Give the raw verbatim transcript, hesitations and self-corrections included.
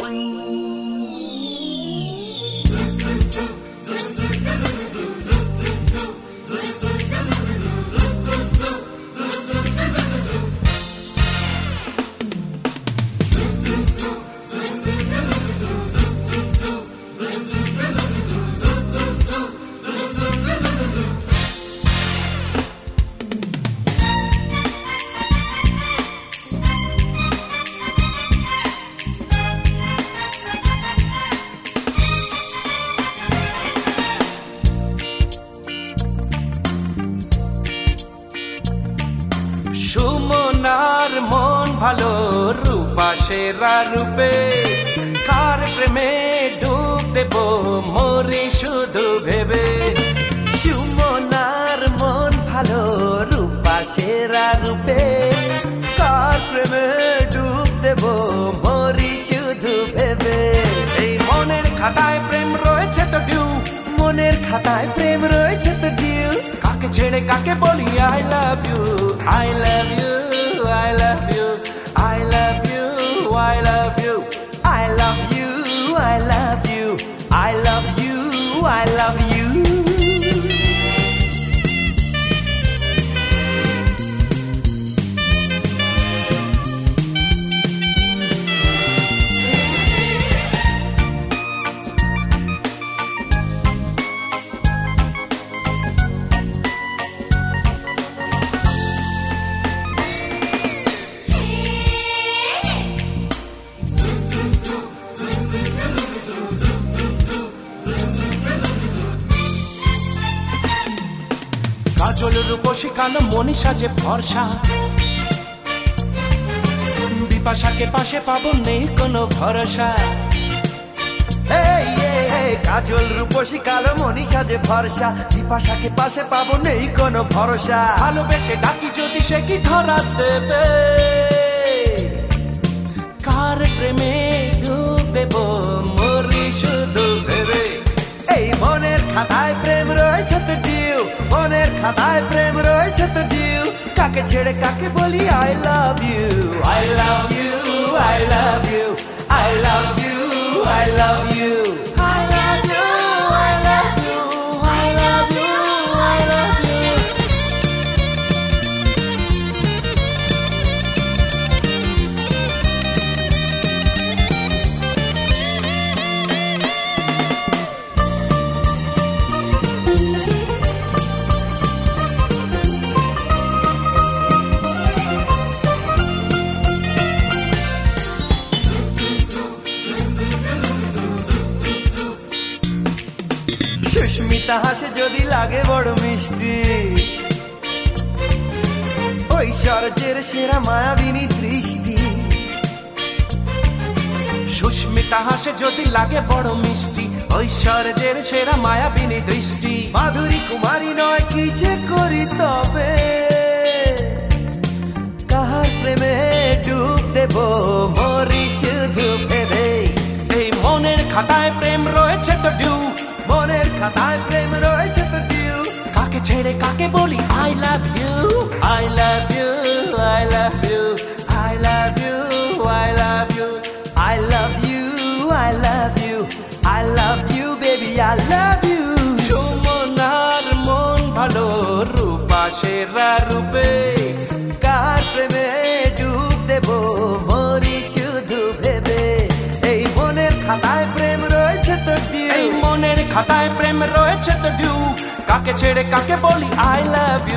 সুমনার মন ভালো রূপা সেরা রূপে, কার প্রেমে ডুব দেব মরি শুধু ভেবে। সুমনার মন ভালো রূপা সেরা রূপে, কার প্রেমে ডুব দেব মরি শুধু ভেবে। এই মনের খাতায় প্রেম রয়েছে তো ডিউ, মনের খাতায় প্রেম রয়েছে তো ডিউ, কাকে ছেড়ে কাকে বলি I love you, I love you, I love you, I love you, I love you, I love you, I love you, I love you, I love you. কাজল রূপসী কালো মনীষা যে ভরসা, বিপাশাকে পাশে পাবো নেই কোনো ভরসা। কাজল রূপসী কালো মনীষা যে ভরসা, বিপাশাকে পাশে পাবো নেই কোনো ভরসা। ভালোবেসে ডাকি যদি সে কি ধরা দেবে, কার প্রেমে ডুব দেব মরি শুধু ভেবে। এই মনের খাতায় প্রেম রয়েছে তো ডিউ, মনের খাতায় প্রেম রয়েছে তো ডিউ, কাকে ছেড়ে কাকে বলি I love you, I love you, I love you, I love you, I love you, I love you, I love you, I love you, I love you. Sushmita হাসে যদি লাগে বড় মিষ্টি, ঐশ্বর্যের সেরা মায়াবিনী দৃষ্টি। সুস্মিতা হাসে যদি লাগে বড় মিষ্টি, ঐশ্বর্যের সেরা মায়াবিনী দৃষ্টি। মাধুরী কুমারী নয় কি যে করি তবে, কাহার প্রেমে ডুব দেব মরি শুধু ভেবে। এই মনের খাতায় প্রেম রয়েছে তো ডিউ, মনের খাতায় প্রেম রয়েছে তো ডিউ, কাকে ছেড়ে কাকে বলি I love you, I love you, I love you, I love you, I love you, I love you, I love you, I love you baby, I love you. সুমনার মন ভালো রূপা সেরা রূপে, কার প্রেমে ডুব দেব মরি শুধু ভেবে। এই মনের খাতায় প্রেম রয়েছে তো ডিউ, এই মনের খাতায় প্রেম রয়েছে তো ডিউ, কাকে ছেড়ে কাকে বলি আই লাভ ইউ।